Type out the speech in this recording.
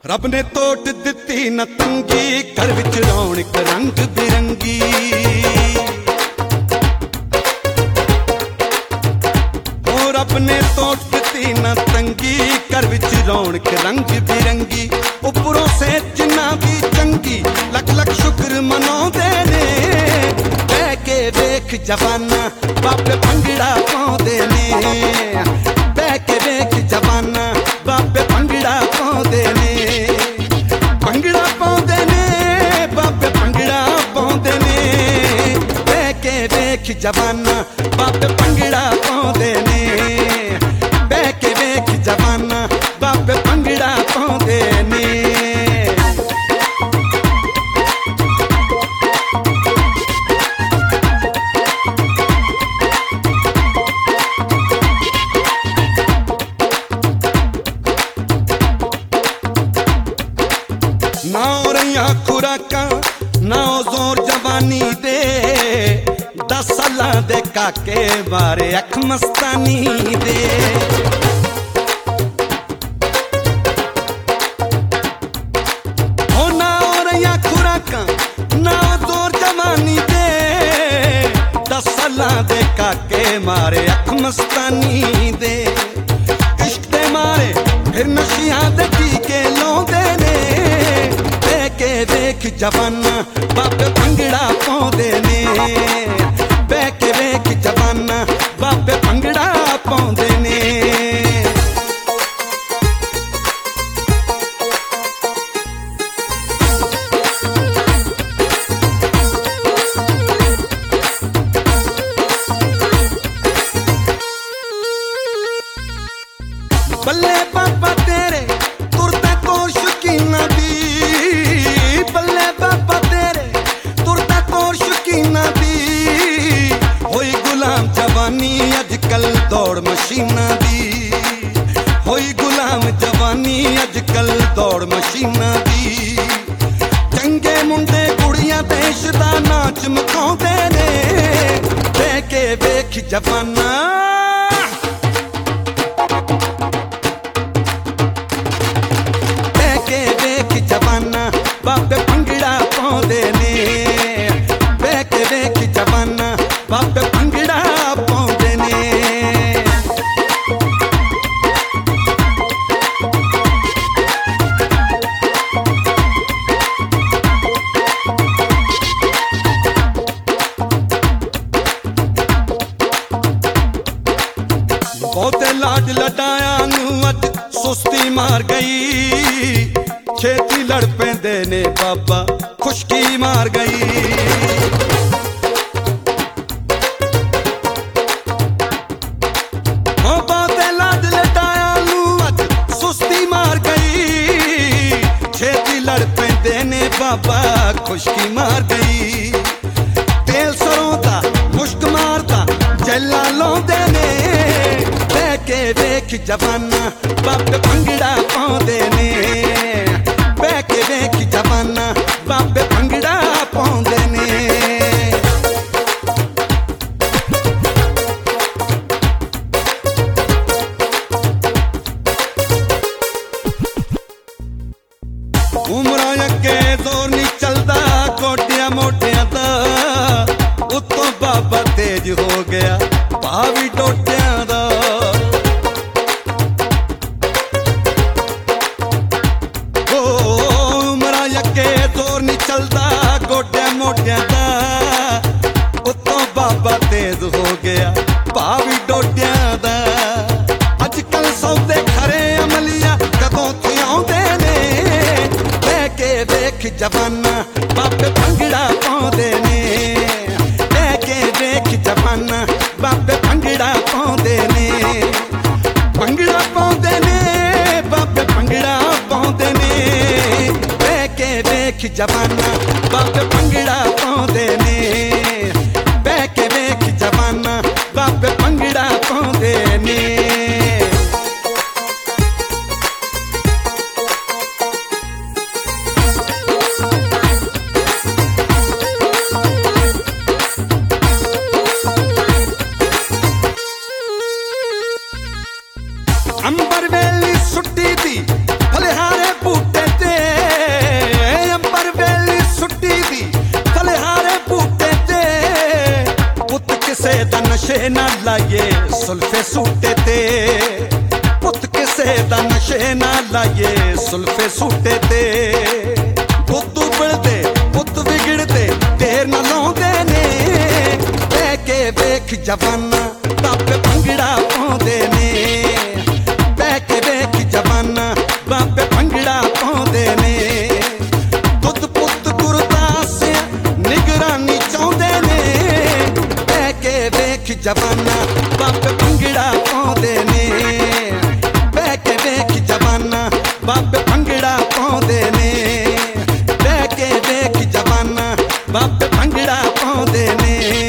रब ने तोट दिती न तंगी, घर विच रौनक रंग बिरंगी। ओ रब ने तोट दिती न तंगी, घर विच रौनक रंग बिरंगी। उपरों से जिन्ना भी चंगी, लख लख शुक्र मनाउंदे ने। बह के वेख जवाना बाबे भंगड़ा पाउंदे ने। बह के वेख जवाना बाबे भंगड़ा पाउंदे ने। भंगड़ा पाउंदे ने बाबे भंगड़ा पाउंदे ने। बह के वेख जवाना बाबे भंगड़ा पाउंदे ने। बह के वेख जवाना बाबे भंगड़ा पाउंदे ने। ना हो रही खुराका ना हो जोर जवानी दे। 10 सालां दे काके बारे अख मस्तानी दे। हो ना हो रही खुराका ना हो जोर जवानी दे। 10 सालां दे काके मारे अख मस्तानी दे। इश्क दे मारे फिर नशियां दे टीके लाउंदे ने। के वेख जवाना बाबे भंगड़ा पाउंदे ने। बह के वेख जवाना बाबे भंगड़ा पाउंदे ने। बल्ले बाबा तेरे तुरते कोर शकीना दी। बल्ले बाबा तेरे तुरता कोर शकीना दी। होई गुलाम जवानी अजकल दौड़ मशीना दी। होई गुलाम जवानी अजकल दौड़ मशीना दी। चंगे मुंडे कुड़ियां देश दा नाच मखाउंदे ने। बह के वेख जवाना बह के वेख जवाना बाबे भंगड़ा पाउंदे ने। बह के वेख जवाना बाबे भंगड़ा पाउंदे ने। बहुते लाड लडाया नू अज सुस्ती मार गई। छेती लड़ पैंदे ने बाबा खुशकी मार गई। बहुते लाड लडाया नू अज सुस्ती मार गई। छेती लड़ पैंदे ने बाबा खुशकी मार गई। तेल सरों दा मुश्क मारदा जैला लाउंदे ने। बह के वेख जवाना बाबे भंगड़ा पाउंदे ने। बह के वेख जवाना बाबे भंगड़ा पाउंदे ने। उमरां अगे जोर नहीं चलदा गोडियां मोटियां दा। उत्तों बाबा तेज हो गया भावी टोटियां दा। उमरां अगे जोर नहीं चलदा गोडियां मोटियां दा। उत्तों बाबा तेज हो गया भावी डोडियां दा। अजकल सौदे खरे अमलिया कदों थियाउंदे ने। बह के वेख जवाना बाबे भंगड़ा पाउंदे ने। बह के वेख जवाना बाबे भंगड़ा पाउंदे ने। भंगड़ा पाउंदे ने बाबे भंगड़ा पाउंदे ने। बह के वेख जवाना बाबे भंगड़ा पाउंदे नशे ना लाइए सुल्फे सूटे ते, पुत किसे दा नशे ना लाइए सुल्फे सूटे ते। पुत उबलदे पुत विगड़दे देर ना लाउंदे ने, बह के वेख जवाना बाबे भंगड़ा पाउंदे ने, बह के वेख जवाना बाबे भंगड़ा पाउंदे ने। दुध पुत गुरदास निगरानी चाहुंदे ने, बह के वेख जवाना बाबे भंगड़ा पाउंदे ने, बह के वेख जवाना बाबे भंगड़ा पाउंदे ने, बह के वेख जवाना बाबे भंगड़ा पाउंदे ने।